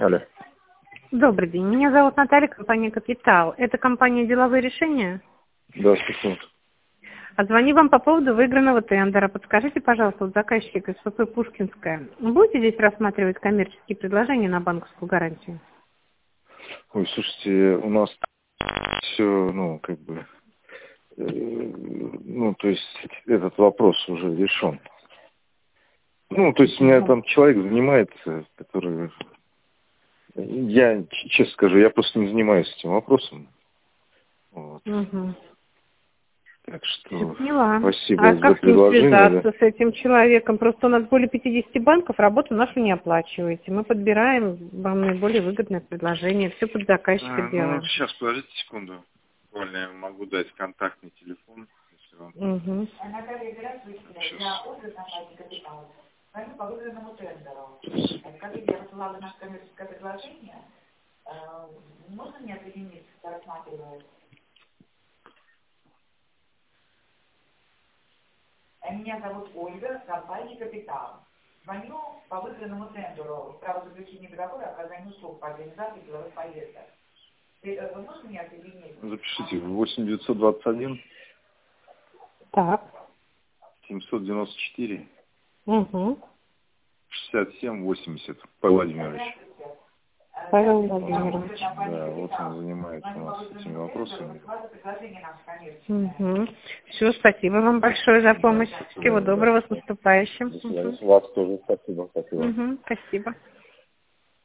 Алло. Добрый день. Меня зовут Наталья, компания «Капитал». Это компания «Деловые решения»? Да, спасибо. Звоню вам по поводу выигранного тендера. Подскажите, пожалуйста, вот заказчик СПП «Пушкинская». Будете здесь рассматривать коммерческие предложения на банковскую гарантию? Ой, слушайте, у нас все, то есть этот вопрос уже решен. То есть у меня там человек занимается, который... Я, честно скажу, я просто не занимаюсь этим вопросом. Вот. Угу. Так что Поняла. спасибо А за как с ним предложение. связаться, с этим человеком? Просто у нас более 50 банков, работу нашу не оплачиваете. Мы подбираем вам наиболее выгодное предложение. Все под заказчика делаем. Сейчас, подождите секунду. Буквально я могу дать контактный телефон, если вам... Угу. Сейчас. По выигранному тендеру. Как я высылала наше коммерческое предложение, можно мне определить, рассматривать? Меня зовут Ольга, компания «Капитал». Звоню по выигранному тендеру, право заключения договора, оказания услуг по организации деловых поездок. Вы можете мне определить? Запишите, 8921 Так. 794 Угу. 6780. Павел Владимирович. Павел Владимирович. Да, вот он занимается у нас этими вопросами. Угу. Все, спасибо вам большое за помощь. Всего доброго, с наступающим. Вас тоже спасибо. Угу. Спасибо.